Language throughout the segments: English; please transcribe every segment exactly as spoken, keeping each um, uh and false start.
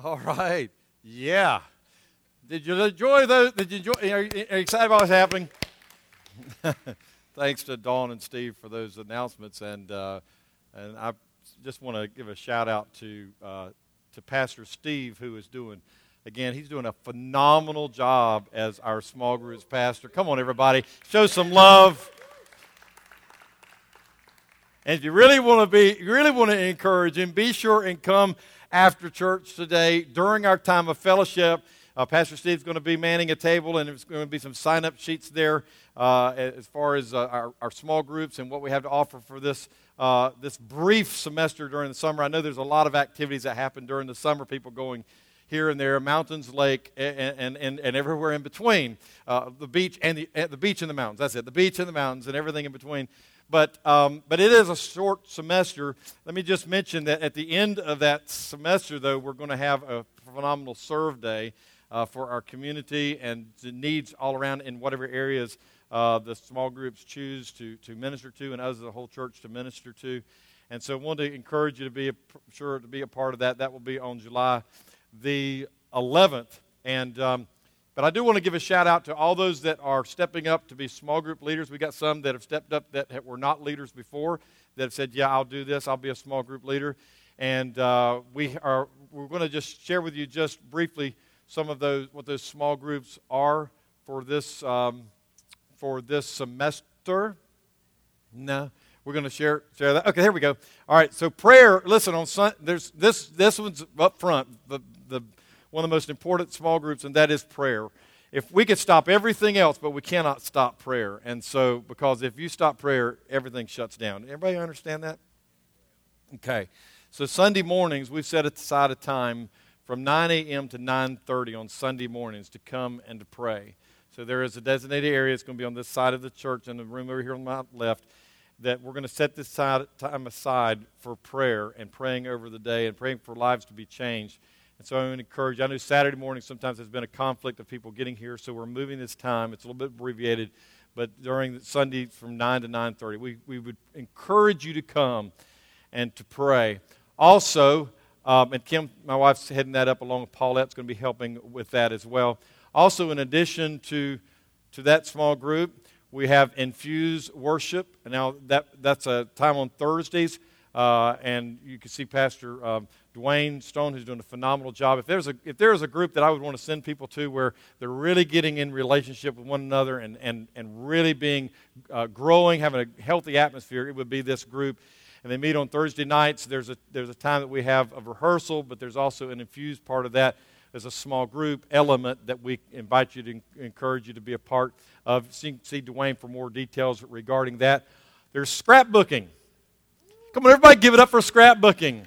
All right. Yeah. Did you enjoy those? Did you enjoy? Are you, are you excited about what's happening? Thanks to Dawn and Steve for those announcements, and uh, and I just want to give a shout out to uh, to Pastor Steve, who is doing, again, he's doing a phenomenal job as our small groups pastor. Come on, everybody, show some love. And if you really want to be, you really want to encourage him, be sure and come after church today during our time of fellowship. Uh, Pastor Steve's going to be manning a table, and there's going to be some sign-up sheets there uh, as far as uh, our, our small groups and what we have to offer for this uh, this brief semester during the summer. I know there's a lot of activities that happen during the summer, people going here and there, mountains, lake, and and, and, and everywhere in between, uh, the beach and the, uh, the beach and the mountains. That's it, the beach and the mountains and everything in between. But um, but it is a short semester. Let me just mention that at the end of that semester, though, we're going to have a phenomenal serve day uh, for our community and the needs all around in whatever areas uh, the small groups choose to, to minister to and us as a whole church to minister to. And so I want to encourage you to be a, sure to be a part of that. That will be on July the eleventh. And um, But I do want to give a shout out to all those that are stepping up to be small group leaders. We got some that have stepped up that were not leaders before that have said, yeah, I'll do this. I'll be a small group leader. And uh, we are, we're going to just share with you just briefly some of those, what those small groups are for this, um, for this semester. No, we're going to share, share that. Okay, here we go. All right, so prayer, listen, on Sun, there's this, this one's up front, the, the, one of the most important small groups, and that is prayer. If we could stop everything else, but we cannot stop prayer. And so, because if you stop prayer, everything shuts down. Everybody understand that? Okay. So Sunday mornings, we've set aside a time from nine a.m. to nine thirty on Sunday mornings to come and to pray. So there is a designated area. It's going to be on this side of the church in the room over here on my left, that we're going to set this side, time aside for prayer and praying over the day and praying for lives to be changed. And so I would encourage you. I know Saturday morning sometimes there's been a conflict of people getting here, so we're moving this time. It's a little bit abbreviated, but during Sunday from nine to nine thirty, we, we would encourage you to come and to pray. Also, um, and Kim, my wife's heading that up along with Paulette's going to be helping with that as well. Also, in addition to, to that small group, we have Infuse Worship. And now that that's a time on Thursdays, uh, and you can see Pastor um, Dwayne Stone, who's doing a phenomenal job. If there's a if there's a group that I would want to send people to where they're really getting in relationship with one another and and, and really being uh, growing, having a healthy atmosphere, it would be this group. And they meet on Thursday nights. There's a there's a time that we have of rehearsal, but there's also an infused part of that. There's a small group element that we invite you to encourage you to be a part of. See, see Dwayne for more details regarding that. There's scrapbooking. Come on, everybody, give it up for scrapbooking.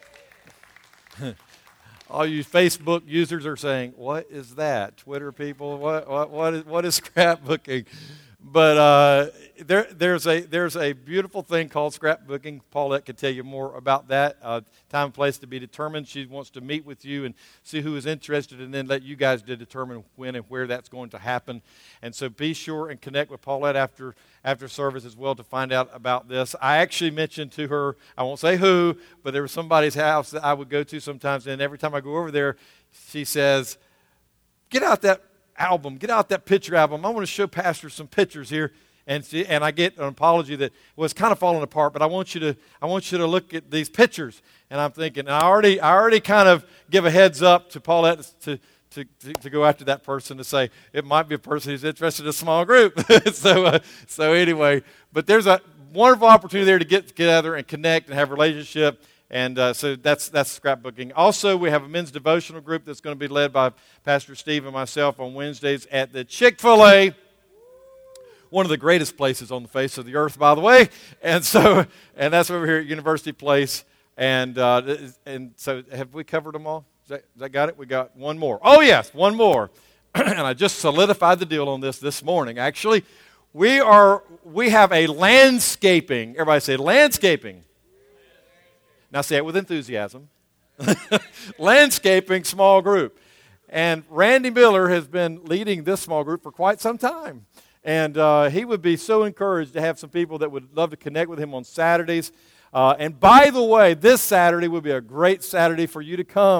All you Facebook users are saying, "What is that?" Twitter people, what what what is what is scrapbooking? But uh, there there's a there's a beautiful thing called scrapbooking. Paulette could tell you more about that. Uh, time and place to be determined. She wants to meet with you and see who is interested, and then let you guys to determine when and where that's going to happen. And so be sure and connect with Paulette after after service as well to find out about this. I actually mentioned to her, I won't say who, but there was somebody's house that I would go to sometimes, and every time I go over there, she says, "Get out that album, get out that picture album. I want to show Pastor some pictures here." And see, and I get an apology that well, it's kind of falling apart, but I want you to I want you to look at these pictures. And I'm thinking, I already I already kind of give a heads up to Paulette to to, to, to go after that person to say it might be a person who's interested in a small group. so uh, so anyway, but there's a wonderful opportunity there to get together and connect and have a relationship. And uh, so that's that's scrapbooking. Also, we have a men's devotional group that's going to be led by Pastor Steve and myself on Wednesdays at the Chick-fil-A, one of the greatest places on the face of the earth, by the way. And so, and that's over here at University Place. And uh, and so, have we covered them all? Is that, is that got it? We got one more. Oh yes, one more. And I just solidified the deal on this this morning. Actually, we are we have a landscaping. Everybody say landscaping. Now say it with enthusiasm. Landscaping small group. And Randy Miller has been leading this small group for quite some time. And uh, he would be so encouraged to have some people that would love to connect with him on Saturdays. Uh, and by the way, this Saturday would be a great Saturday for you to come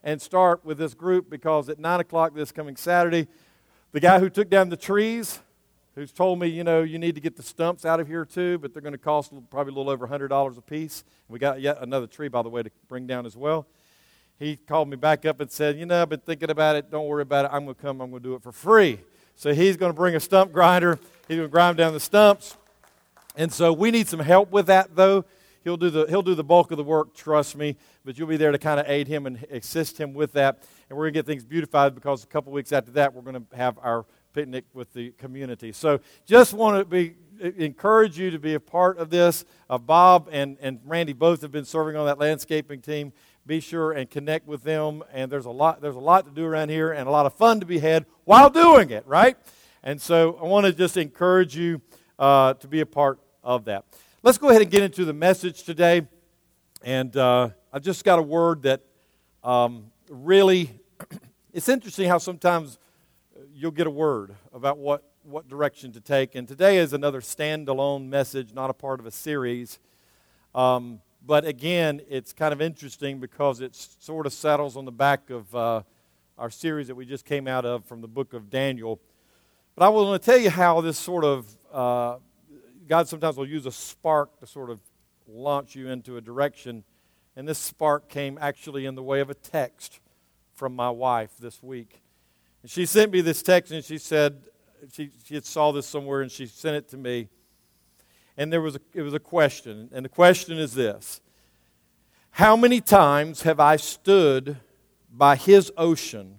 and start with this group because at nine o'clock this coming Saturday, the guy who took down the trees, who's told me, you know, you need to get the stumps out of here too, but they're going to cost probably a little over one hundred dollars a piece. We got yet another tree, by the way, to bring down as well. He called me back up and said, you know, I've been thinking about it. Don't worry about it. I'm going to come. I'm going to do it for free. So he's going to bring a stump grinder. He's going to grind down the stumps. And so we need some help with that, though. He'll do the he'll do the bulk of the work, trust me. But you'll be there to kind of aid him and assist him with that. And we're going to get things beautified because a couple weeks after that, we're going to have our picnic with the community. So just want to be encourage you to be a part of this. Uh, Bob and, and Randy both have been serving on that landscaping team. Be sure and connect with them. And there's a lot there's a lot to do around here and a lot of fun to be had while doing it, right? And so I want to just encourage you uh, to be a part of that. Let's go ahead and get into the message today. And uh, I just got a word that um, really, it's interesting how sometimes you'll get a word about what, what direction to take. And today is another standalone message, not a part of a series. Um, but again, it's kind of interesting because it sort of settles on the back of uh, our series that we just came out of from the book of Daniel. But I want to tell you how this sort of, uh, God sometimes will use a spark to sort of launch you into a direction. And this spark came actually in the way of a text from my wife this week. And she sent me this text and she said, she, she had saw this somewhere and she sent it to me. And there was a, it was a question. And the question is this: how many times have I stood by his ocean,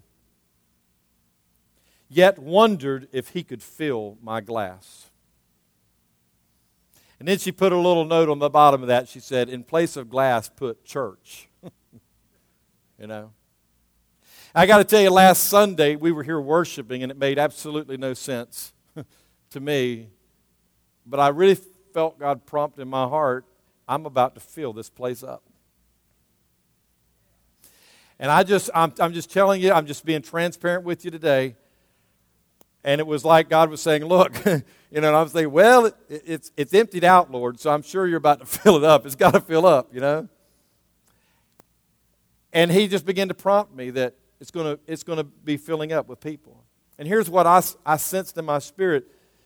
yet wondered if he could fill my glass? And then she put a little note on the bottom of that. She said, in place of glass, put church. You know. I got to tell you, last Sunday we were here worshiping, and it made absolutely no sense to me. But I really felt God prompt in my heart, I'm about to fill this place up. And I just, I'm, I'm just telling you, I'm just being transparent with you today. And it was like God was saying, look, you know, and I was saying, well, it, it's it's emptied out, Lord, so I'm sure you're about to fill it up. It's got to fill up, you know. And he just began to prompt me that it's going to it's going to be filling up with people. And here's what I, I sensed in my spirit.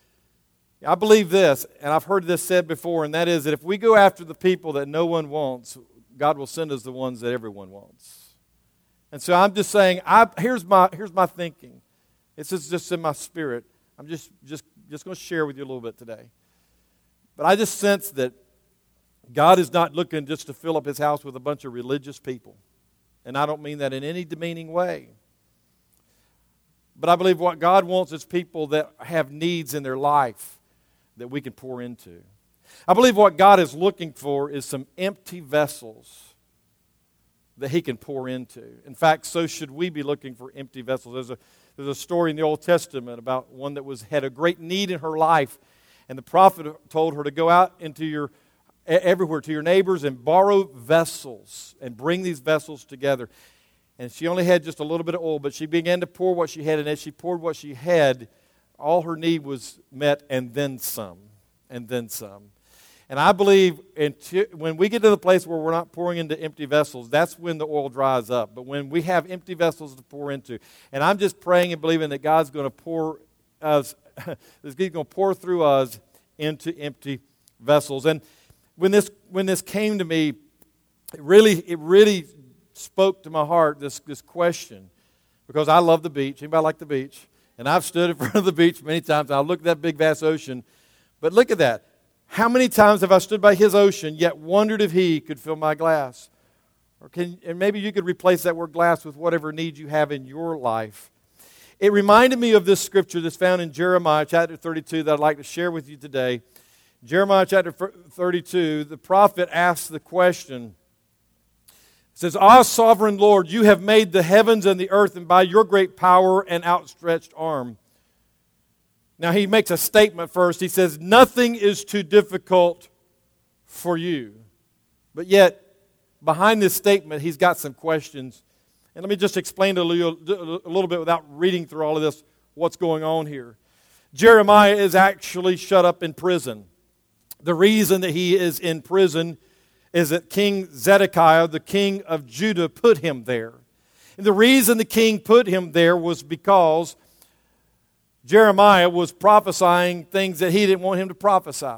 I believe this, and I've heard this said before, and that is that if we go after the people that no one wants, God will send us the ones that everyone wants. And so I'm just saying, I, here's my here's my thinking. It's just, just in my spirit. I'm just, just, just going to share with you a little bit today. But I just sense that God is not looking just to fill up his house with a bunch of religious people. And I don't mean that in any demeaning way. But I believe what God wants is people that have needs in their life that we can pour into. I believe what God is looking for is some empty vessels that he can pour into. In fact, so should we be looking for empty vessels. There's a There's a story in the Old Testament about one that was had a great need in her life, and the prophet told her to go out into your everywhere to your neighbors and borrow vessels and bring these vessels together. And she only had just a little bit of oil, but she began to pour what she had, and as she poured what she had, all her need was met, and then some, and then some. And I believe until, when we get to the place where we're not pouring into empty vessels, that's when the oil dries up. But when we have empty vessels to pour into, and I'm just praying and believing that God's going to pour us, He's going to pour through us into empty vessels. And when this when this came to me, it really it really spoke to my heart. This this question, because I love the beach. Anybody like the beach? And I've stood in front of the beach many times. And I look at that big vast ocean, but look at that. How many times have I stood by his ocean, yet wondered if he could fill my glass? Or can, and maybe you could replace that word glass with whatever need you have in your life. It reminded me of this scripture that's found in Jeremiah chapter thirty-two that I'd like to share with you today. Jeremiah chapter thirty-two, the prophet asks the question. It says, Ah, sovereign Lord, you have made the heavens and the earth, and by your great power and outstretched arm. Now he makes a statement first. He says, nothing is too difficult for you. But yet, behind this statement, he's got some questions. And let me just explain a little, a little bit without reading through all of this, what's going on here. Jeremiah is actually shut up in prison. The reason that he is in prison is that King Zedekiah, the king of Judah, put him there. And the reason the king put him there was because Jeremiah was prophesying things that he didn't want him to prophesy.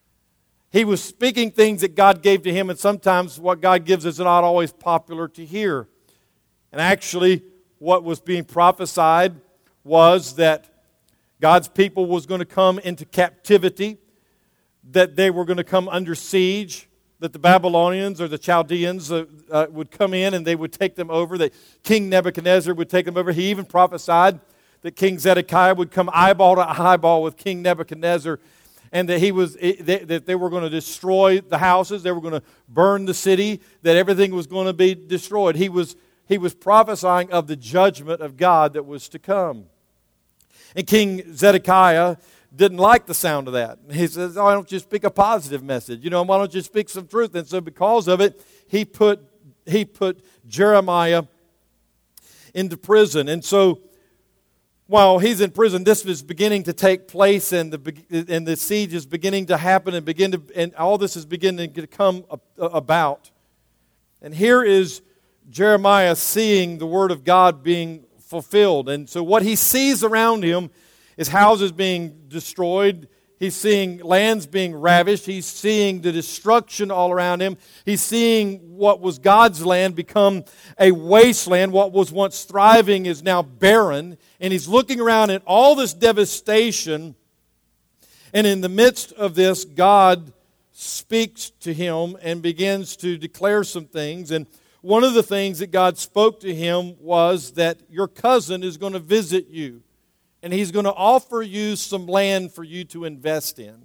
He was speaking things that God gave to him, and sometimes what God gives is not always popular to hear. And actually, what was being prophesied was that God's people was going to come into captivity, that they were going to come under siege, that the Babylonians or the Chaldeans uh, uh, would come in and they would take them over, that King Nebuchadnezzar would take them over. He even prophesied that King Zedekiah would come eyeball to eyeball with King Nebuchadnezzar, and that he was that they were going to destroy the houses, they were going to burn the city, that everything was going to be destroyed. He was he was prophesying of the judgment of God that was to come. And King Zedekiah didn't like the sound of that. He says, "Oh, why don't you speak a positive message? You know, why don't you speak some truth?" And so because of it, he put he put Jeremiah into prison. And so while he's in prison, this is beginning to take place, and the and the siege is beginning to happen, and begin to and all this is beginning to come about. And here is Jeremiah seeing the word of God being fulfilled. And so what he sees around him is houses being destroyed. He's seeing lands being ravished. He's seeing the destruction all around him. He's seeing what was God's land become a wasteland. What was once thriving is now barren. And he's looking around at all this devastation. And in the midst of this, God speaks to him and begins to declare some things. And one of the things that God spoke to him was that your cousin is going to visit you. And he's going to offer you some land for you to invest in.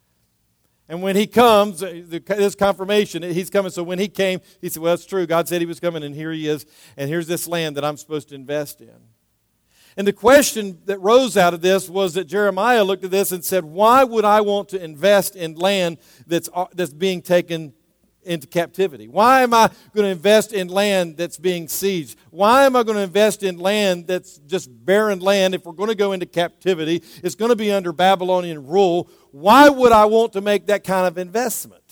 And when he comes, this confirmation, he's coming. So when he came, he said, well, that's true. God said he was coming, and here he is. And here's this land that I'm supposed to invest in. And the question that rose out of this was that Jeremiah looked at this and said, why would I want to invest in land that's, that's being taken into captivity? Why am I going to invest in land that's being sieged? Why am I going to invest in land that's just barren land? If we're going to go into captivity, it's going to be under Babylonian rule. Why would I want to make that kind of investment?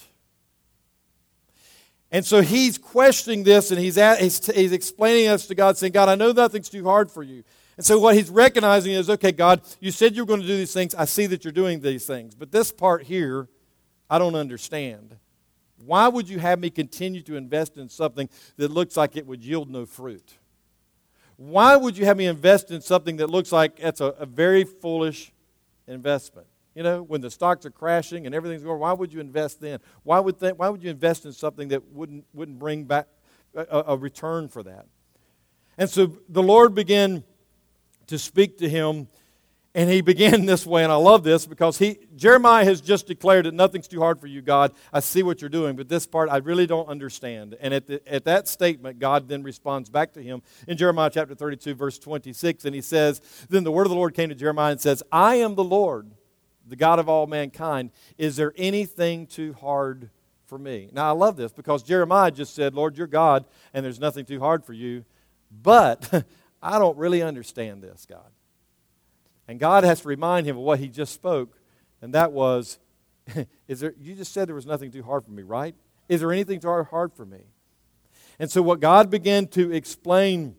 And so he's questioning this, and he's, at, he's, he's explaining this to God, saying, God, I know nothing's too hard for you. And so what he's recognizing is, okay, God, you said you were going to do these things. I see that you're doing these things. But this part here, I don't understand. Why would you have me continue to invest in something that looks like it would yield no fruit? Why would you have me invest in something that looks like it's a, a very foolish investment? You know, when the stocks are crashing and everything's going, why would you invest then? Why would th- why would you invest in something that wouldn't wouldn't bring back a, a return for that? And so the Lord began to speak to him. And he began this way, and I love this because he Jeremiah has just declared that nothing's too hard for you, God. I see what you're doing, but this part I really don't understand. And at, the, at that statement, God then responds back to him in Jeremiah chapter thirty-two, verse twenty-six, and he says, then the word of the Lord came to Jeremiah and says, I am the Lord, the God of all mankind. Is there anything too hard for me? Now, I love this because Jeremiah just said, Lord, you're God, and there's nothing too hard for you. But I don't really understand this, God. And God has to remind him of what he just spoke, and that was, is there, you just said there was nothing too hard for me, right? Is there anything too hard for me? And so what God began to explain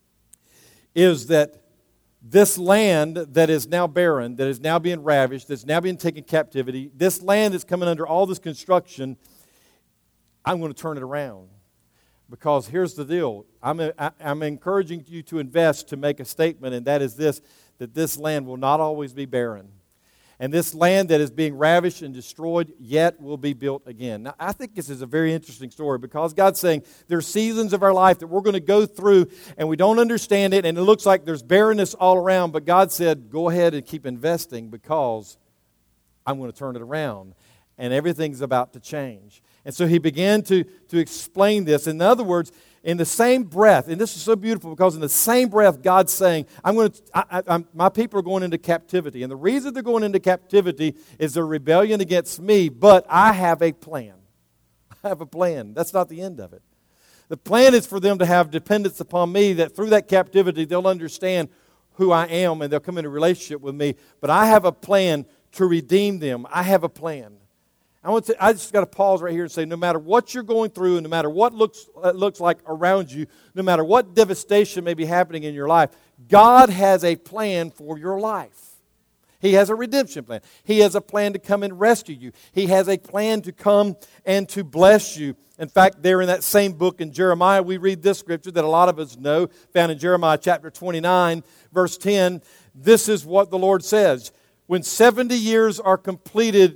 is that this land that is now barren, that is now being ravished, that's now being taken captivity, this land that's coming under all this construction, I'm going to turn it around. Because here's the deal. I'm, I, I'm encouraging you to invest, to make a statement, and that is this, that this land will not always be barren. And this land that is being ravished and destroyed yet will be built again. Now, I think this is a very interesting story because God's saying there are seasons of our life that we're going to go through and we don't understand it, and it looks like there's barrenness all around, but God said, go ahead and keep investing because I'm going to turn it around, and everything's about to change. And so he began to, to explain this. In other words, in the same breath, and this is so beautiful because in the same breath, God's saying, "I'm going to, I, I, my people are going into captivity. And the reason they're going into captivity is their rebellion against me, but I have a plan. I have a plan. That's not the end of it. The plan is for them to have dependence upon me, that through that captivity, they'll understand who I am and they'll come into relationship with me. But I have a plan to redeem them. I have a plan. I want to. I just got to pause right here and say, no matter what you're going through, and no matter what looks uh, looks like around you, no matter what devastation may be happening in your life, God has a plan for your life. He has a redemption plan. He has a plan to come and rescue you. He has a plan to come and to bless you. In fact, there in that same book in Jeremiah, we read this scripture that a lot of us know, found in Jeremiah chapter twenty-nine, verse ten. This is what the Lord says. When seventy years are completed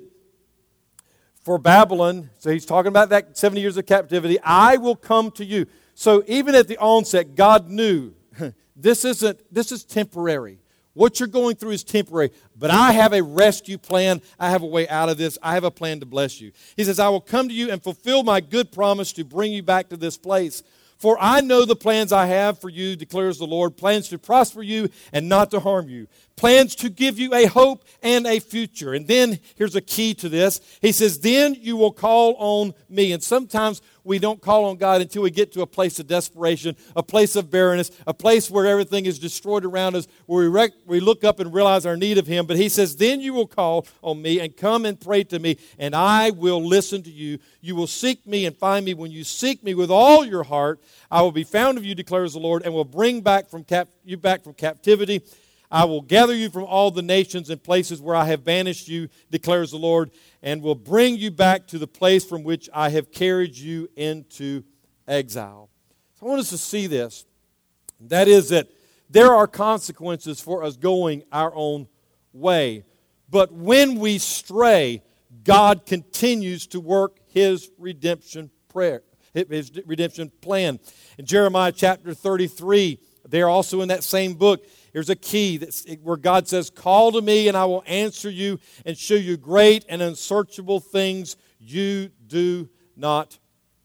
for Babylon, so he's talking about that seventy years of captivity, I will come to you. So even at the onset, God knew this isn't, this is temporary. What you're going through is temporary, but I have a rescue plan. I have a way out of this. I have a plan to bless you. He says, I will come to you and fulfill my good promise to bring you back to this place. For I know the plans I have for you, declares the Lord, plans to prosper you and not to harm you, plans to give you a hope and a future. And then, here's a key to this. He says, then you will call on me. And sometimes we don't call on God until we get to a place of desperation, a place of barrenness, a place where everything is destroyed around us, where we, rec- we look up and realize our need of Him. But He says, then you will call on me and come and pray to me, and I will listen to you. You will seek me and find me. When you seek me with all your heart, I will be found of you, declares the Lord, and will bring back from cap- you back from captivity. I will gather you from all the nations and places where I have banished you, declares the Lord, and will bring you back to the place from which I have carried you into exile. So I want us to see this. That is that there are consequences for us going our own way. But when we stray, God continues to work His redemption prayer, His redemption plan. In Jeremiah chapter thirty-three, they're also in that same book. Here's a key that's where God says, call to me and I will answer you and show you great and unsearchable things you do not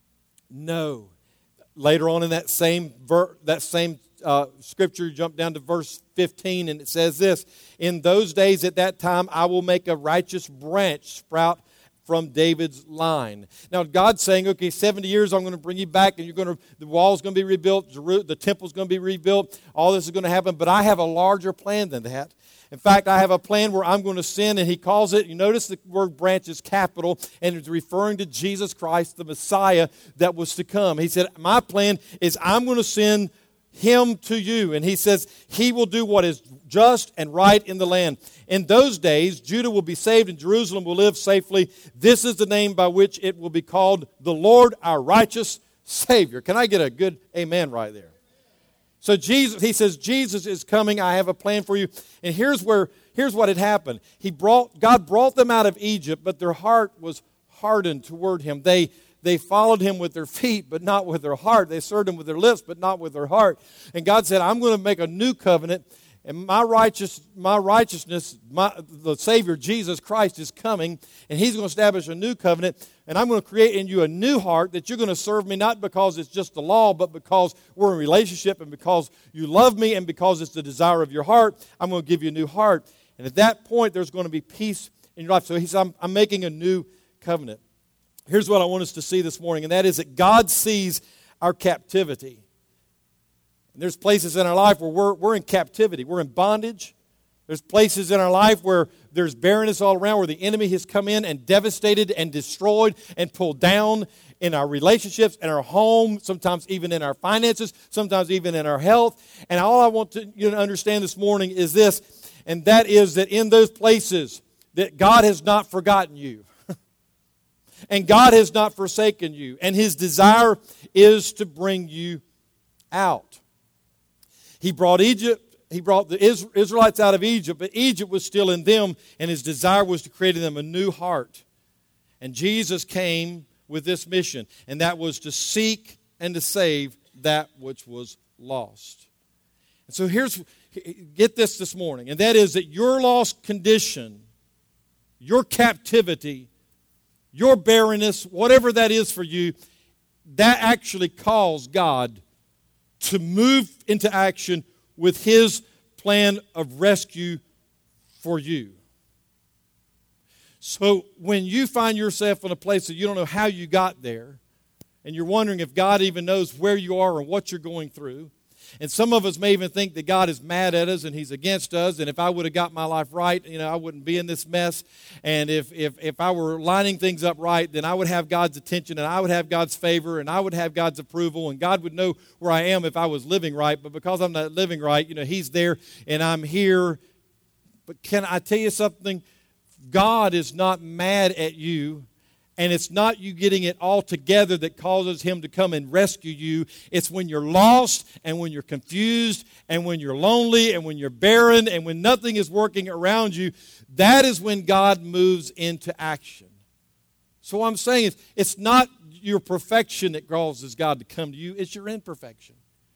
know. Later on in that same ver- that same uh, scripture, you jump down to verse fifteen, and it says this, in those days at that time I will make a righteous branch sprout from David's line. Now, God's saying, okay, seventy years, I'm going to bring you back, and you're going to, the wall's going to be rebuilt, the temple's going to be rebuilt, all this is going to happen, but I have a larger plan than that. In fact, I have a plan where I'm going to send, and He calls it, you notice the word branch is capital, and it's referring to Jesus Christ, the Messiah that was to come. He said, my plan is I'm going to send Him to you, and He says He will do what is just and right in the land. In those days, Judah will be saved and Jerusalem will live safely. This is the name by which it will be called, the Lord our righteous Savior. Can I get a good amen right there? So Jesus, He says, Jesus is coming. I have a plan for you. And here's where, here's what had happened. He brought, God brought them out of Egypt, but their heart was hardened toward Him. They They followed Him with their feet, but not with their heart. They served Him with their lips, but not with their heart. And God said, I'm going to make a new covenant, and my righteous, my righteousness, my, the Savior, Jesus Christ, is coming, and He's going to establish a new covenant, and I'm going to create in you a new heart that you're going to serve me, not because it's just the law, but because we're in relationship, and because you love me, and because it's the desire of your heart. I'm going to give you a new heart. And at that point, there's going to be peace in your life. So He said, I'm, I'm making a new covenant. Here's what I want us to see this morning, and that is that God sees our captivity. And there's places in our life where we're, we're in captivity. We're in bondage. There's places in our life where there's barrenness all around, where the enemy has come in and devastated and destroyed and pulled down in our relationships, in our home, sometimes even in our finances, sometimes even in our health. And all I want to, you to understand this morning is this, and that is that in those places that God has not forgotten you. And God has not forsaken you. And His desire is to bring you out. He brought Egypt, He brought the Israelites out of Egypt, but Egypt was still in them, and His desire was to create in them a new heart. And Jesus came with this mission, and that was to seek and to save that which was lost. And so here's, get this this morning, and that is that your lost condition, your captivity, your barrenness, whatever that is for you, that actually calls God to move into action with His plan of rescue for you. So when you find yourself in a place that you don't know how you got there, and you're wondering if God even knows where you are or what you're going through, And some of us may even think that God is mad at us and he's against us. And if I would have got my life right, you know, I wouldn't be in this mess. And if, if, if I were lining things up right, then I would have God's attention and I would have God's favor and I would have God's approval. And God would know where I am if I was living right. But because I'm not living right, you know, he's there and I'm here. But can I tell you something? God is not mad at you. And it's not you getting it all together that causes him to come and rescue you. It's when you're lost and when you're confused and when you're lonely and when you're barren and when nothing is working around you. That is when God moves into action. So what I'm saying is it's not your perfection that causes God to come to you. It's your imperfection.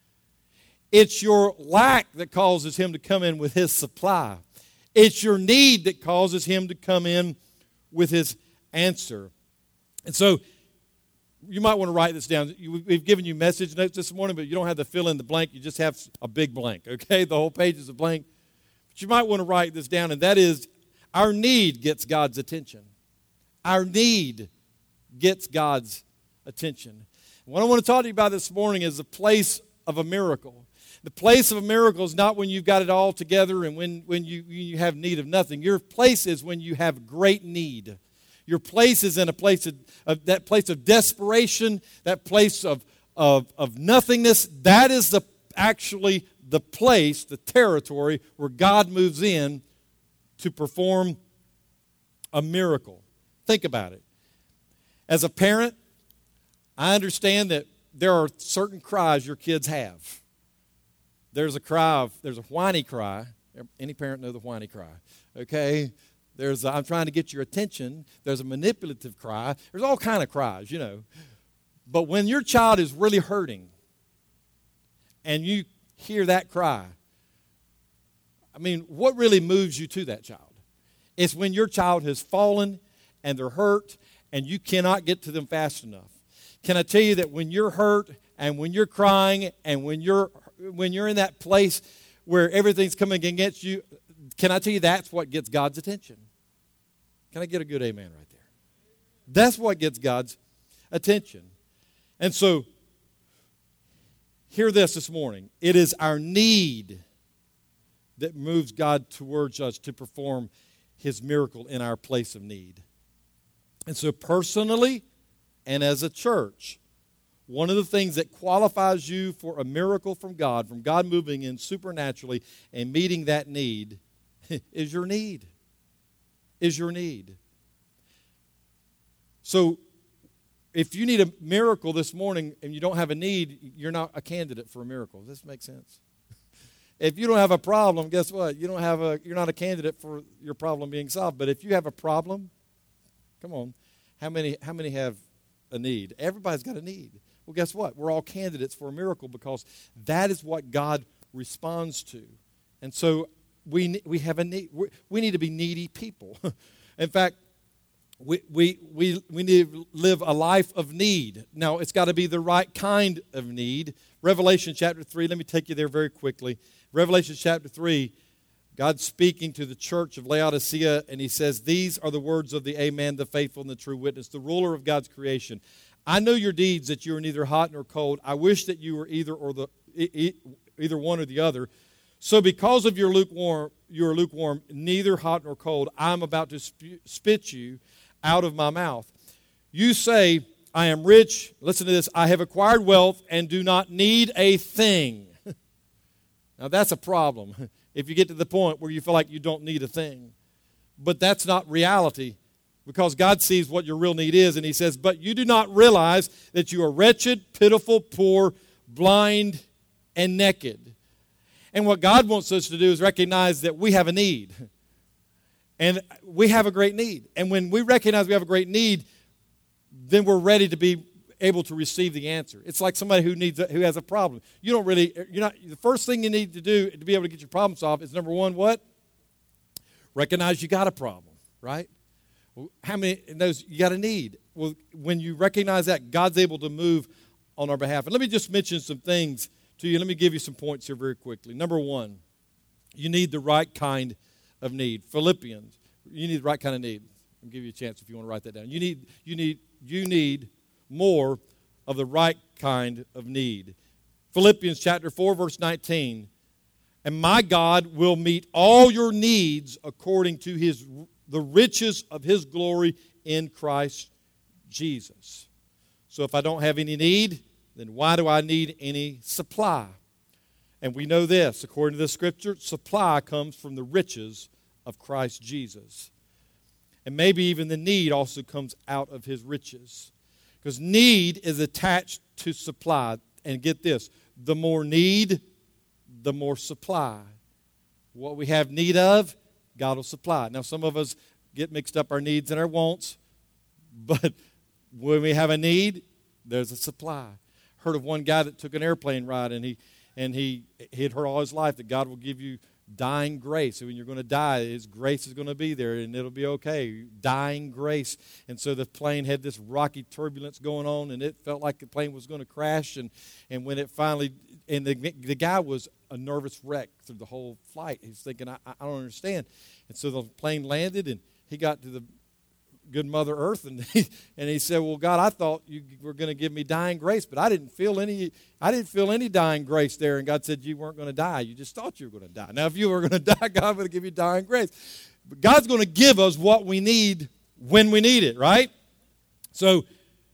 It's your lack that causes him to come in with his supply. It's your need that causes him to come in with his answer. And so you might want to write this down. We've given you message notes this morning, but you don't have to fill in the blank. You just have a big blank, okay? The whole page is a blank. But you might want to write this down, and that is our need gets God's attention. Our need gets God's attention. And what I want to talk to you about this morning is the place of a miracle. The place of a miracle is not when you've got it all together and when, when you, you have need of nothing. Your place is when you have great need. Your place is in a place of, of that place of desperation, that place of, of, of nothingness. That is the actually the place, the territory where God moves in to perform a miracle. Think about it. As a parent, I understand that there are certain cries your kids have. There's a cry of, there's a whiny cry. Any parent know the whiny cry, okay? There's a, I'm trying to get your attention. There's a manipulative cry. There's all kind of cries, you know. But when your child is really hurting and you hear that cry, I mean, what really moves you to that child? It's when your child has fallen and they're hurt and you cannot get to them fast enough. Can I tell you that when you're hurt and when you're crying and when you're when you're in that place where everything's coming against you, can I tell you that's what gets God's attention? Can I get a good amen right there? That's what gets God's attention. And so, hear this this morning. It is our need that moves God towards us to perform his miracle in our place of need. And so personally and as a church, one of the things that qualifies you for a miracle from God, from God moving in supernaturally and meeting that need, is your need. Is your need. So, if you need a miracle this morning and you don't have a need, you're not a candidate for a miracle. Does this make sense? If you don't have a problem, guess what? You don't have a you're not a candidate for your problem being solved. But if you have a problem, come on. How many how many have a need? Everybody's got a need. Well, guess what? We're all candidates for a miracle because that is what God responds to. And so we we have a need. We need to be needy people. In fact, we we we we need to live a life of need. Now, it's got to be the right kind of need. Revelation chapter three, let me take you there very quickly. Revelation chapter three, God's speaking to the church of Laodicea, and he says, "These are the words of the Amen, the faithful and the true witness, the ruler of God's creation. I know your deeds, that you are neither hot nor cold. I wish that you were either or the either one or the other. So because of your lukewarm, you are lukewarm, neither hot nor cold. I'm about to spit you out of my mouth. You say, I am rich. Listen to this. I have acquired wealth and do not need a thing." Now that's a problem. If you get to the point where you feel like you don't need a thing. But that's not reality. Because God sees what your real need is, and he says, but you do not realize that you are wretched, pitiful, poor, blind, and naked. And what God wants us to do is recognize that we have a need. And we have a great need. And when we recognize we have a great need, then we're ready to be able to receive the answer. It's like somebody who needs a, who has a problem. You don't really, you're not, the first thing you need to do to be able to get your problem solved is, number one, what? Recognize you got a problem, right? How many in those you got a need? Well, when you recognize that, God's able to move on our behalf. And let me just mention some things to you. Let me give you some points here very quickly. Number one, you need the right kind of need. Philippians, you need the right kind of need. I'll give you a chance if you want to write that down. You need, you need, you need more of the right kind of need. Philippians chapter four, verse nineteen. And my God will meet all your needs according to his the riches of his glory in Christ Jesus. So if I don't have any need, then why do I need any supply? And we know this, according to the Scripture, supply comes from the riches of Christ Jesus. And maybe even the need also comes out of his riches. Because need is attached to supply. And get this, the more need, the more supply. What we have need of, God will supply. Now, some of us get mixed up our needs and our wants, but when we have a need, there's a supply. Heard of one guy that took an airplane ride, and he and he, he had heard all his life that God will give you dying grace. So when you're going to die, his grace is going to be there, and it'll be okay. Dying grace. And so the plane had this rocky turbulence going on, and it felt like the plane was going to crash. And, and when it finally, and the, the guy was a nervous wreck through the whole flight. He's thinking, I, I don't understand. And so the plane landed, and he got to the good Mother Earth, and he, and he said, well, God, I thought you were going to give me dying grace, but I didn't feel any I didn't feel any dying grace there. And God said, you weren't going to die. You just thought you were going to die. Now, if you were going to die, God would give you dying grace. But God's going to give us what we need when we need it, right? So,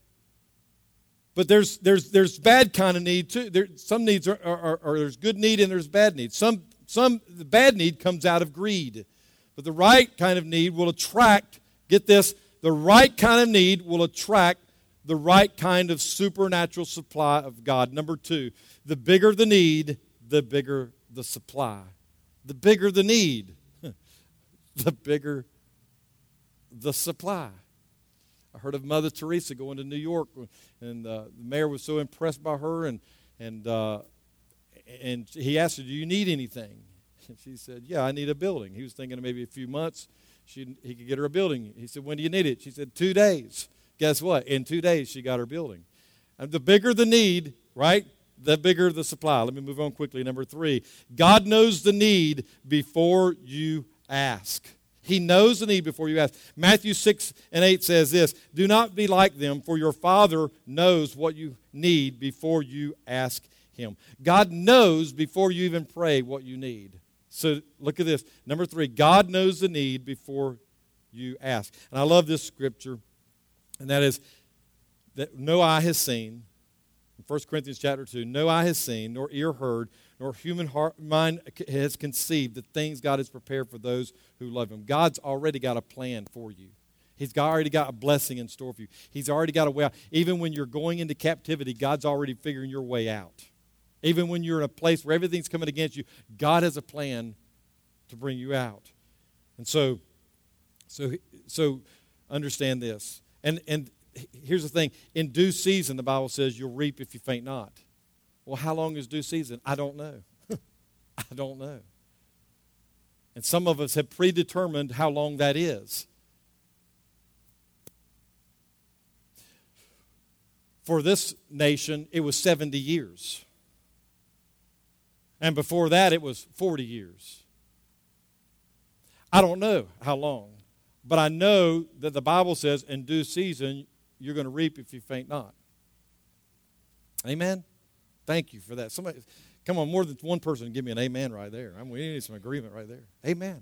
but there's there's there's bad kind of need too. There, some needs are, are, are, are there's good need and there's bad need. Some some the bad need comes out of greed, but the right kind of need will attract. Get this, the right kind of need will attract the right kind of supernatural supply of God. Number two, the bigger the need, the bigger the supply. The bigger the need, the bigger the supply. I heard of Mother Teresa going to New York, and uh, the mayor was so impressed by her, and and uh, and he asked her, do you need anything? And she said, yeah, I need a building. He was thinking maybe a few months. She, he could get her a building. He said, when do you need it? She said, two days. Guess what? In two days, she got her building. And the bigger the need, right, the bigger the supply. Let me move on quickly. Number three, God knows the need before you ask. He knows the need before you ask. Matthew six and eight says this, do not be like them, for your Father knows what you need before you ask him. God knows before you even pray what you need. So look at this. Number three, God knows the need before you ask. And I love this scripture, and that is that no eye has seen, in First Corinthians chapter two, no eye has seen, nor ear heard, nor human heart, mind has conceived the things God has prepared for those who love him. God's already got a plan for you. He's got, already got a blessing in store for you. He's already got a way out. Even when you're going into captivity, God's already figuring your way out. Even when you're in a place where everything's coming against you, God has a plan to bring you out. And so, so, so understand this. And and here's the thing. In due season, the Bible says you'll reap if you faint not. Well, how long is due season? I don't know. I don't know. And some of us have predetermined how long that is. For this nation, it was seventy years. And before that, it was forty years. I don't know how long, but I know that the Bible says in due season, you're going to reap if you faint not. Amen? Thank you for that. Somebody, come on, more than one person give me an amen right there. I mean, we need some agreement right there. Amen.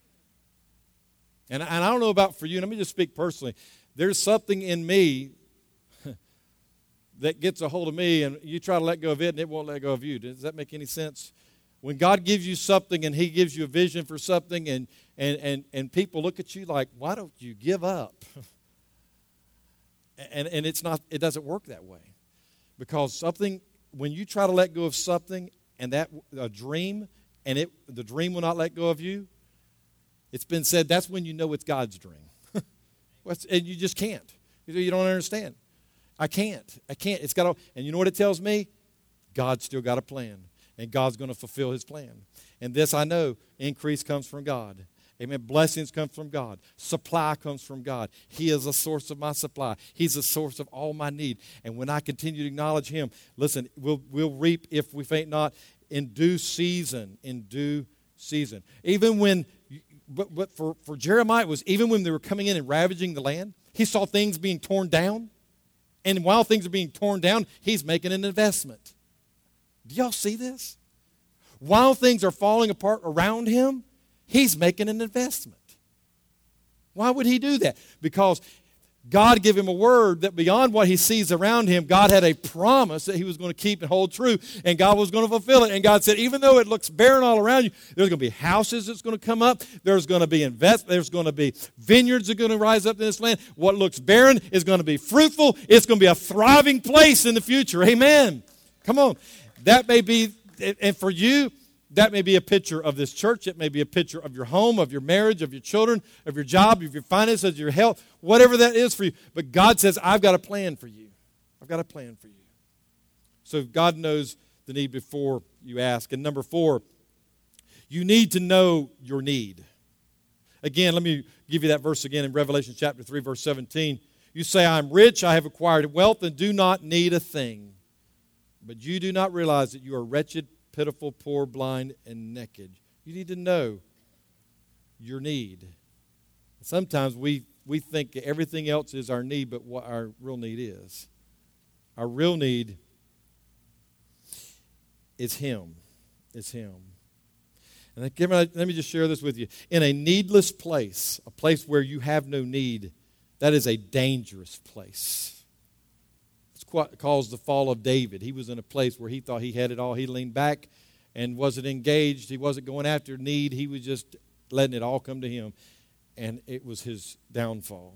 And, and I don't know about for you. Let me just speak personally. There's something in me that gets a hold of me, and you try to let go of it, and it won't let go of you. Does that make any sense? When God gives you something, and he gives you a vision for something, and and and, and people look at you like, why don't you give up? and and it's not. It doesn't work that way, because something, when you try to let go of something, and that a dream, and it the dream will not let go of you, it's been said that's when you know it's God's dream. And you just can't. You don't understand. I can't. I can't. It's got to, and you know what it tells me? God's still got a plan, and God's going to fulfill his plan. And this I know, increase comes from God. Amen. Blessings come from God. Supply comes from God. He is a source of my supply. He's a source of all my need. And when I continue to acknowledge him, listen, we'll, we'll reap if we faint not in due season, in due season. Even when, but, but for, for Jeremiah, it was even when they were coming in and ravaging the land, he saw things being torn down. And while things are being torn down, he's making an investment. Do y'all see this? While things are falling apart around him, he's making an investment. Why would he do that? Because God gave him a word that beyond what he sees around him, God had a promise that he was going to keep and hold true, and God was going to fulfill it. And God said, even though it looks barren all around you, there's going to be houses that's going to come up. There's going to be invest. There's going to be vineyards that are going to rise up in this land. What looks barren is going to be fruitful. It's going to be a thriving place in the future. Amen. Come on. That may be, and for you, that may be a picture of this church. It may be a picture of your home, of your marriage, of your children, of your job, of your finances, of your health, whatever that is for you. But God says, I've got a plan for you. I've got a plan for you. So God knows the need before you ask. And number four, you need to know your need. Again, let me give you that verse again in Revelation chapter three, verse seventeen. You say, I'm rich, I have acquired wealth, and do not need a thing. But you do not realize that you are wretched, pitiful, poor, blind, and naked. You need to know your need. Sometimes we, we think everything else is our need, but what our real need is. Our real need is Him. Is Him. And let me just share this with you. In a needless place, a place where you have no need, that is a dangerous place. What caused the fall of David. He was in a place where he thought he had it all. He leaned back and wasn't engaged. He wasn't going after need. He was just letting it all come to him. And it was his downfall.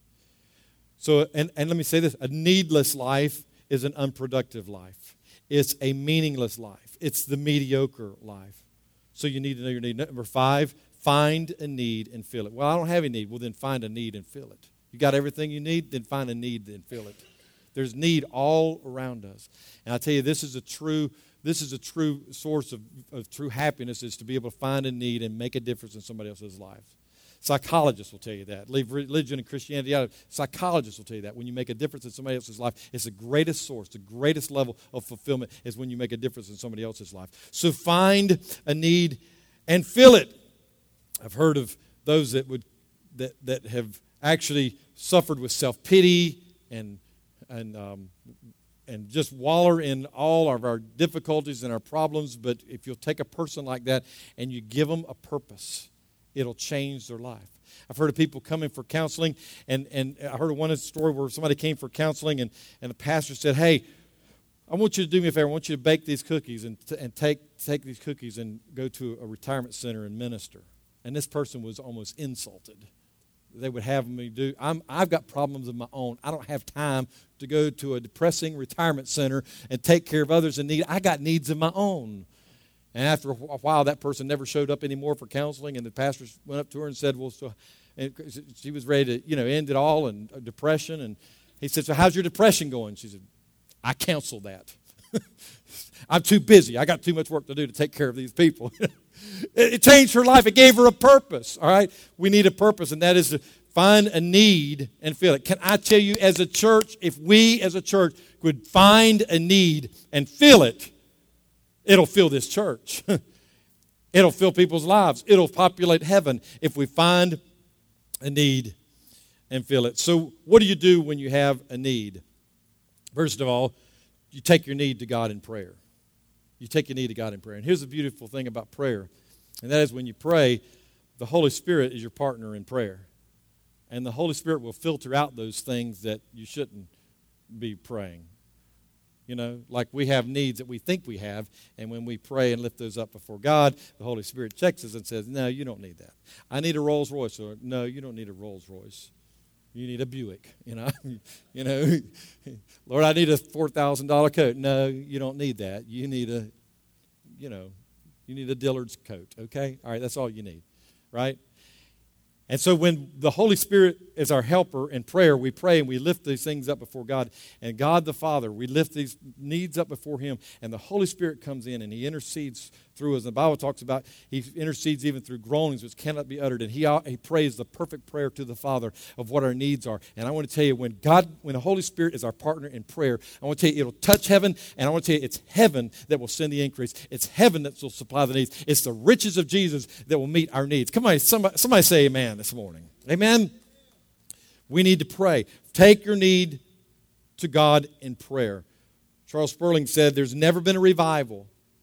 So, and, and let me say this. A needless life is an unproductive life. It's a meaningless life. It's the mediocre life. So you need to know your need. Number five, find a need and fill it. Well, I don't have any need. Well, then find a need and fill it. You got everything you need? Then find a need and fill it. There's need all around us. And I tell you, this is a true, this is a true source of, of true happiness, is to be able to find a need and make a difference in somebody else's life. Psychologists will tell you that. Leave religion and Christianity out of it. Psychologists will tell you that. When you make a difference in somebody else's life, it's the greatest source, the greatest level of fulfillment is when you make a difference in somebody else's life. So find a need and fill it. I've heard of those that would that that have actually suffered with self-pity and and um, and just waller in all of our difficulties and our problems. But if you'll take a person like that and you give them a purpose, it'll change their life. I've heard of people coming for counseling, and, and I heard of one story where somebody came for counseling, and, and the pastor said, hey, I want you to do me a favor. I want you to bake these cookies and, t- and take, take these cookies and go to a retirement center and minister. And this person was almost insulted. They would have me do, I'm, I've got problems of my own. I don't have time to go to a depressing retirement center and take care of others in need. I got needs of my own. And after a while, that person never showed up anymore for counseling, and the pastor went up to her and said, well, so, and she was ready to, you know, end it all, and depression. And he said, so how's your depression going? She said, I counsel that. I'm too busy. I got too much work to do to take care of these people. It changed her life. It gave her a purpose, all right? We need a purpose, and that is to find a need and fill it. Can I tell you, as a church, if we as a church could find a need and fill it, it'll fill this church. It'll fill people's lives. It'll populate heaven if we find a need and fill it. So what do you do when you have a need? First of all, you take your need to God in prayer. You take your need to God in prayer. And here's the beautiful thing about prayer, and that is when you pray, the Holy Spirit is your partner in prayer. And the Holy Spirit will filter out those things that you shouldn't be praying. You know, like we have needs that we think we have, and when we pray and lift those up before God, the Holy Spirit checks us and says, no, you don't need that. I need a Rolls Royce. Or, no, you don't need a Rolls Royce. You need a Buick, you know. you know, Lord, I need a four thousand dollars coat. No, you don't need that. You need a, you know, you need a Dillard's coat, okay? All right, that's all you need, right? And so when the Holy Spirit is our helper in prayer, we pray and we lift these things up before God. And God the Father, we lift these needs up before Him. And the Holy Spirit comes in and He intercedes through us. The Bible talks about He intercedes even through groanings which cannot be uttered. And He, he prays the perfect prayer to the Father of what our needs are. And I want to tell you, when God, when the Holy Spirit is our partner in prayer, I want to tell you, it'll touch heaven. And I want to tell you, it's heaven that will send the increase. It's heaven that will supply the needs. It's the riches of Jesus that will meet our needs. Come on, somebody, somebody say amen this morning. Amen? We need to pray. Take your need to God in prayer. Charles Spurling said, there's never been a revival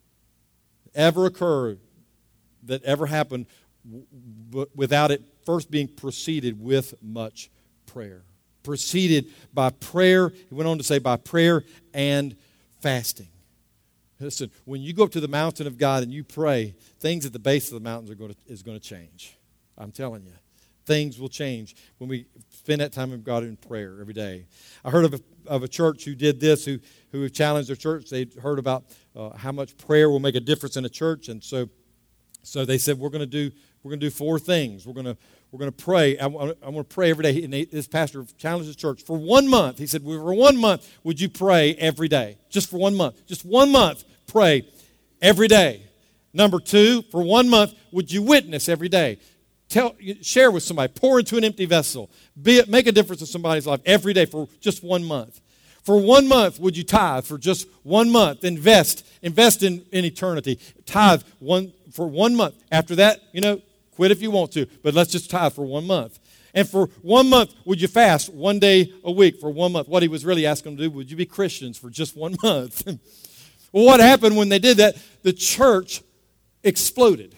ever occurred that ever happened w- w- without it first being preceded with much prayer. Preceded by prayer, he went on to say, by prayer and fasting. Listen, when you go up to the mountain of God and you pray, things at the base of the mountains are going to, is going to change. I'm telling you. Things will change when we spend that time with God in prayer every day. I heard of a, of a church who did this, who, who challenged their church. They heard about uh, how much prayer will make a difference in a church, and so so they said, we're going to do we're going to do four things. We're going to we're going to pray. I, I want to pray every day. And they, this pastor challenged his church for one month. He said, for one month, would you pray every day? Just for one month. Just one month, pray every day. Number two, for one month, would you witness every day? Tell, share with somebody. Pour into an empty vessel. Be it, make a difference in somebody's life every day for just one month. For one month, would you tithe? For just one month, invest. Invest in, in eternity. Tithe one for one month. After that, you know, quit if you want to. But let's just tithe for one month. And for one month, would you fast one day a week for one month? What he was really asking them to do, would you be Christians for just one month? Well, what happened when they did that? The church exploded.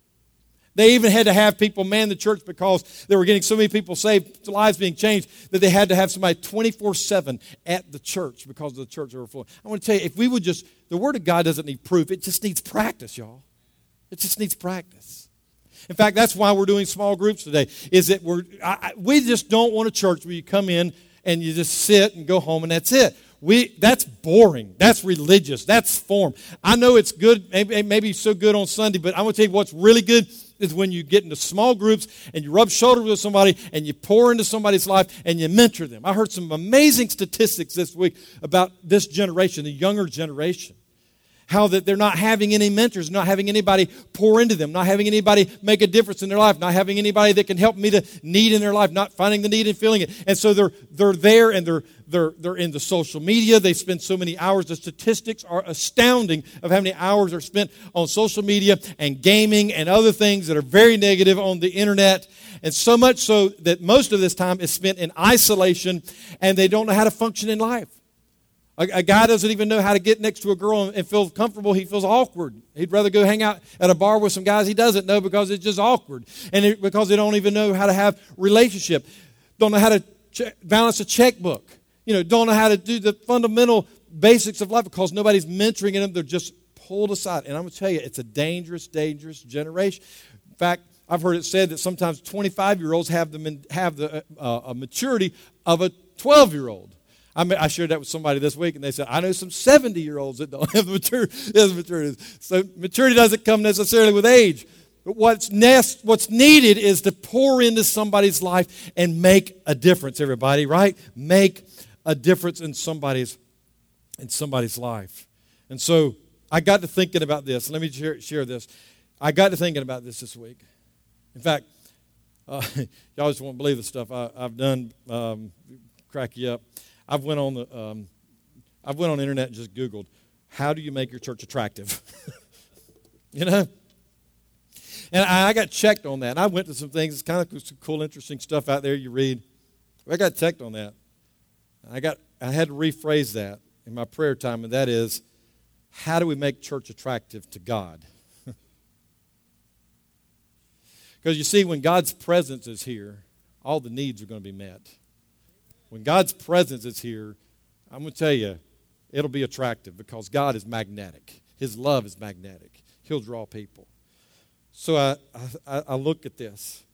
They even had to have people man the church because they were getting so many people saved, lives being changed, that they had to have somebody twenty-four seven at the church because of the church overflow. I want to tell you, if we would just, the Word of God doesn't need proof. It just needs practice, y'all. It just needs practice. In fact, that's why we're doing small groups today, is that we're, I, I, we just don't want a church where you come in and you just sit and go home and that's it. We, that's boring. That's religious. That's form. I know it's good, maybe, maybe so good on Sunday, but I want to tell you what's really good is when you get into small groups and you rub shoulders with somebody and you pour into somebody's life and you mentor them. I heard some amazing statistics this week about this generation, the younger generation. How that they're not having any mentors, not having anybody pour into them, not having anybody make a difference in their life, not having anybody that can help meet a need in their life, not finding the need and feeling it. And so they're they're there and they're they're they're in the social media. They spend so many hours. The statistics are astounding of how many hours are spent on social media and gaming and other things that are very negative on the internet. And so much so that most of this time is spent in isolation and they don't know how to function in life. A, a guy doesn't even know how to get next to a girl and, and feel comfortable. He feels awkward. He'd rather go hang out at a bar with some guys he doesn't know because it's just awkward. And it, because they don't even know how to have relationship. Don't know how to che- balance a checkbook. You know, don't know how to do the fundamental basics of life because nobody's mentoring them. They're just pulled aside. And I'm going to tell you, it's a dangerous, dangerous generation. In fact, I've heard it said that sometimes twenty-five-year-olds have the, have the uh, a maturity of a twelve-year-old. I, mean, I shared that with somebody this week, and they said, I know some seventy-year-olds that don't have the maturity. maturity. So maturity doesn't come necessarily with age. But what's, nest, what's needed is to pour into somebody's life and make a difference, everybody, right? Make a difference in somebody's, in somebody's life. And so I got to thinking about this. Let me share, share this. I got to thinking about this this week. In fact, uh, y'all just won't believe the stuff I, I've done, um, crack you up. I've went on the, um, I've went on the internet and just Googled, how do you make your church attractive? You know? And I, I got checked on that. And I went to some things. It's kind of some cool, interesting stuff out there you read. I got checked on that. I got, I had to rephrase that in my prayer time, and that is, how do we make church attractive to God? Because you see, when God's presence is here, all the needs are going to be met. When God's presence is here, I'm going to tell you, it'll be attractive because God is magnetic. His love is magnetic. He'll draw people. So I, I, I looked at this.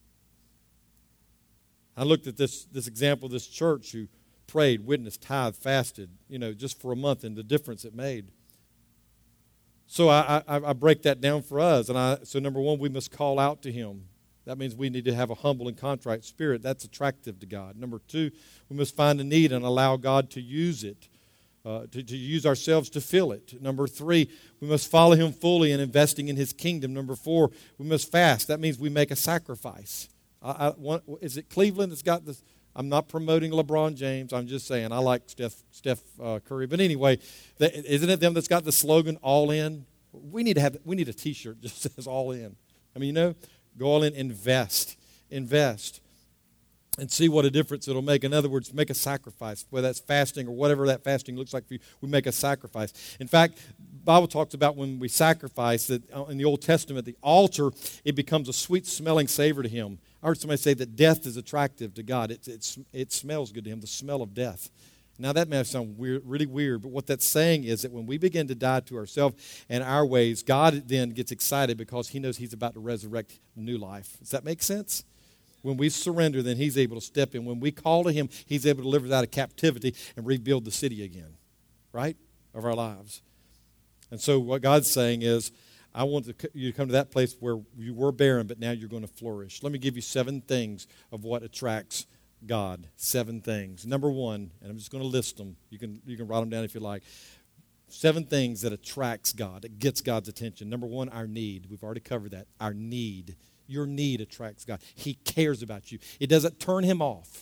I looked at this, this example of this church who prayed, witnessed, tithed, fasted, you know, just for a month and the difference it made. So I, I, I break that down for us. And I, so number one, we must call out to Him. That means we need to have a humble and contrite spirit. That's attractive to God. Number two, we must find a need and allow God to use it, uh, to, to use ourselves to fill it. Number three, we must follow Him fully in investing in His kingdom. Number four, we must fast. That means we make a sacrifice. I, I, one, is it Cleveland that's got this? I'm not promoting LeBron James. I'm just saying I like Steph, Steph uh, Curry. But anyway, that, isn't it them that's got the slogan, all in? We need to have. We need a T-shirt that just says all in. I mean, you know, go all in, invest. Invest. and see what a difference it'll make. In other words, make a sacrifice, whether that's fasting or whatever that fasting looks like for you. We make a sacrifice. In fact, the Bible talks about when we sacrifice, that in the Old Testament, the altar, it becomes a sweet-smelling savor to Him. I heard somebody say that death is attractive to God. It, it, it smells good to Him, the smell of death. Now, that may sound weird, really weird, but what that's saying is that when we begin to die to ourselves and our ways, God then gets excited because He knows He's about to resurrect new life. Does that make sense? When we surrender, then He's able to step in. When we call to Him, He's able to deliver us out of captivity and rebuild the city again, right, of our lives. And so what God's saying is, I want you to come to that place where you were barren, but now you're going to flourish. Let me give you seven things of what attracts God. Seven things. Number one, and I'm just going to list them. You can, you can write them down if you like. Seven things that attracts God, that gets God's attention. Number one, our need. We've already covered that. Our need. Your need attracts God. He cares about you. It doesn't turn Him off.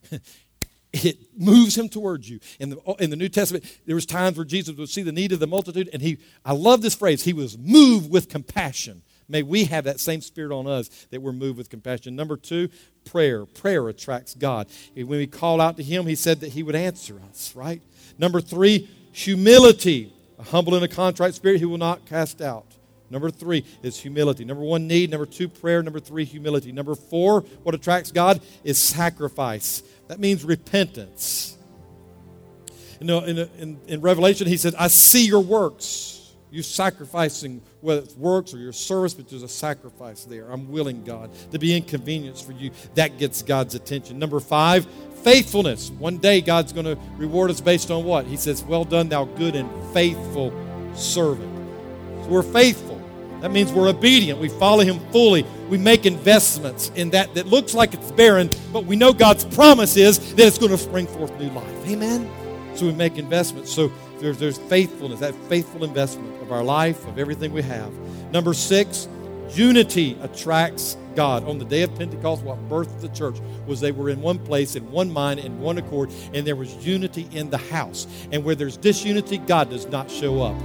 It moves Him towards you. In the, in the New Testament, there was times where Jesus would see the need of the multitude, and he, I love this phrase, He was moved with compassion. May we have that same spirit on us, that we're moved with compassion. Number two, prayer. Prayer attracts God. When we call out to Him, He said that He would answer us, right? Number three, humility. A humble and a contrite spirit He will not cast out. Number three is humility. Number one, need. Number two, prayer. Number three, humility. Number four, what attracts God is sacrifice. That means repentance. You know, in, in, in Revelation, He said, I see your works. You sacrificing, whether it's works or your service, but there's a sacrifice there. I'm willing, God, to be inconvenienced for you. That gets God's attention. Number five, faithfulness. One day God's going to reward us based on what? He says, well done, thou good and faithful servant. So we're faithful. That means we're obedient. We follow Him fully. We make investments in that that looks like it's barren, but we know God's promise is that it's going to spring forth new life. Amen? So we make investments. So there's, there's faithfulness, that faithful investment of our life, of everything we have. Number six, unity attracts God. On the day of Pentecost, what birthed the church was they were in one place, in one mind, in one accord, and there was unity in the house. And where there's disunity, God does not show up.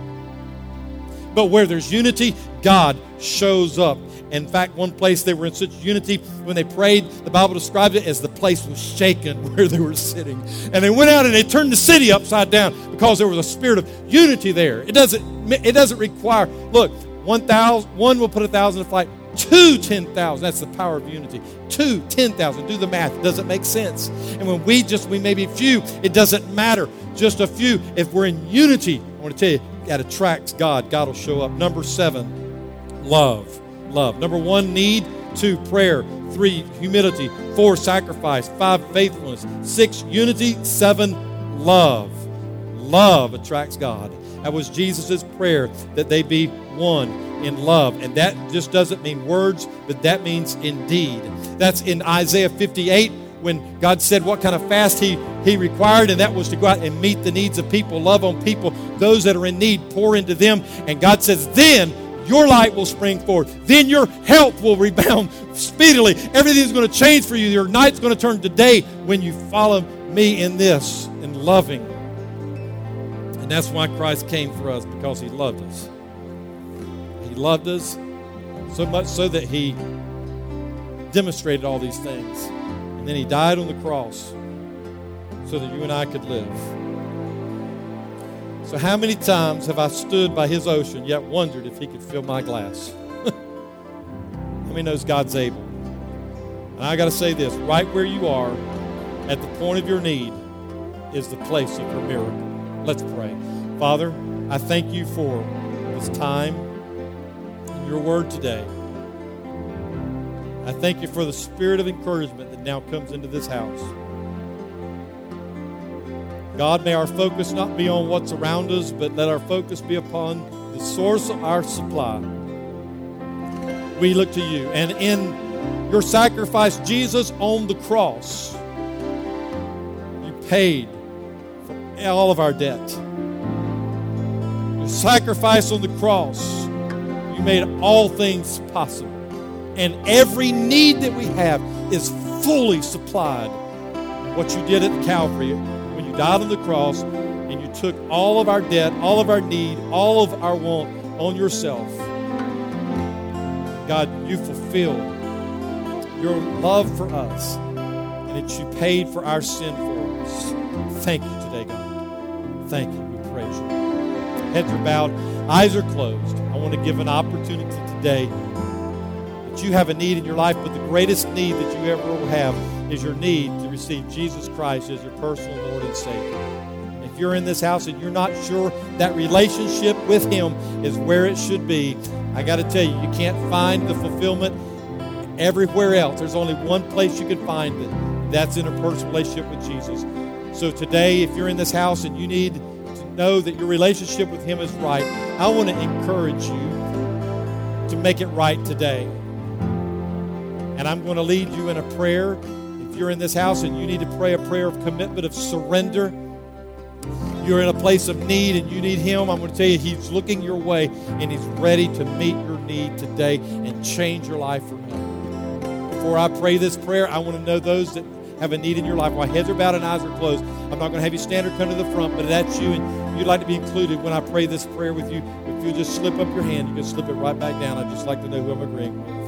But where there's unity, God shows up. In fact, one place they were in such unity, when they prayed, the Bible described it as the place was shaken where they were sitting. And they went out and they turned the city upside down because there was a spirit of unity there. It doesn't, it doesn't require, look, one thousand, one will put a thousand to flight, two, ten thousand. That's the power of unity. Two, ten thousand. Do the math. It doesn't make sense. And when we just, we may be few, it doesn't matter. Just a few. If we're in unity, I want to tell you, that attracts God. God will show up. Number seven, love. Love. Number one, need. Two, prayer. Three, humility. Four, sacrifice. Five, faithfulness. Six, unity. Seven, love. Love attracts God. That was Jesus' prayer, that they be one in love. And that just doesn't mean words, but that means in deed. That's in Isaiah fifty-eight, when God said what kind of fast he, he required, and that was to go out and meet the needs of people, love on people, those that are in need, pour into them. And God says, then your light will spring forth. Then your health will rebound speedily. Everything's going to change for you. Your night's going to turn to day when you follow me in this, in loving. And that's why Christ came for us, because He loved us. He loved us so much so that He demonstrated all these things. And then He died on the cross so that you and I could live. So how many times have I stood by His ocean yet wondered if He could fill my glass? How many knows God's able? And I got to say this, right where you are, at the point of your need, is the place of your miracle. Let's pray. Father, I thank You for this time and Your word today. I thank You for the spirit of encouragement that now comes into this house. God, may our focus not be on what's around us, but let our focus be upon the source of our supply. We look to You. And in Your sacrifice, Jesus, on the cross, You paid for all of our debt. Your sacrifice on the cross, You made all things possible. And every need that we have is fully supplied. What You did at Calvary, when You died on the cross, and You took all of our debt, all of our need, all of our want on Yourself. God, You fulfilled Your love for us and that you paid for our sin for us. Thank you today, God. Thank you. We praise you. Heads are bowed, eyes are closed. I want to give an opportunity today that you have a need in your life, but the greatest need that you ever will have is your need to receive Jesus Christ as your personal Lord and Savior. If you're in this house and you're not sure that relationship with Him is where it should be, I got to tell you, you can't find the fulfillment everywhere else. There's only one place you can find it. That's in a personal relationship with Jesus. So today, if you're in this house and you need to know that your relationship with Him is right, I want to encourage you to make it right today. And I'm going to lead you in a prayer. If you're in this house and you need to pray a prayer of commitment, of surrender, you're in a place of need and you need Him, I'm going to tell you, He's looking your way and He's ready to meet your need today and change your life for Him. Before I pray this prayer, I want to know those that have a need in your life. While heads are bowed and eyes are closed, I'm not going to have you stand or come to the front, but if that's you and you'd like to be included when I pray this prayer with you, if you'll just slip up your hand, you can slip it right back down. I'd just like to know who I'm agreeing with.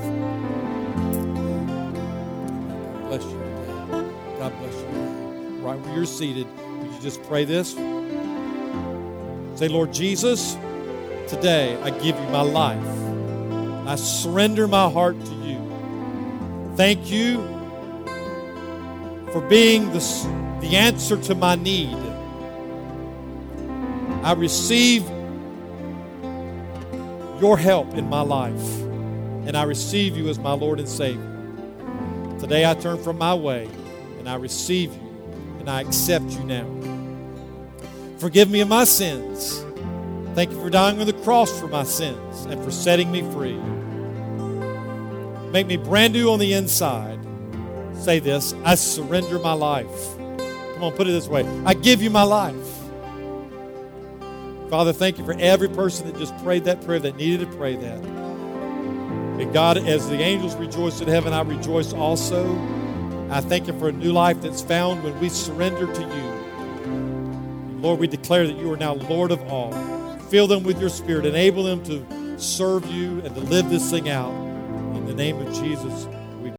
God bless you today. God bless you today. Right where you're seated, would you just pray this? Say, Lord Jesus, today I give you my life. I surrender my heart to you. Thank you for being the, the answer to my need. I receive your help in my life, and I receive you as my Lord and Savior. Today I turn from my way, and I receive you, and I accept you now. Forgive me of my sins. Thank you for dying on the cross for my sins and for setting me free. Make me brand new on the inside. Say this, I surrender my life. Come on, put it this way. I give you my life. Father, thank you for every person that just prayed that prayer, that needed to pray that. And God, as the angels rejoice in heaven, I rejoice also. I thank you for a new life that's found when we surrender to you. Lord, we declare that you are now Lord of all. Fill them with your Spirit. Enable them to serve you and to live this thing out. In the name of Jesus.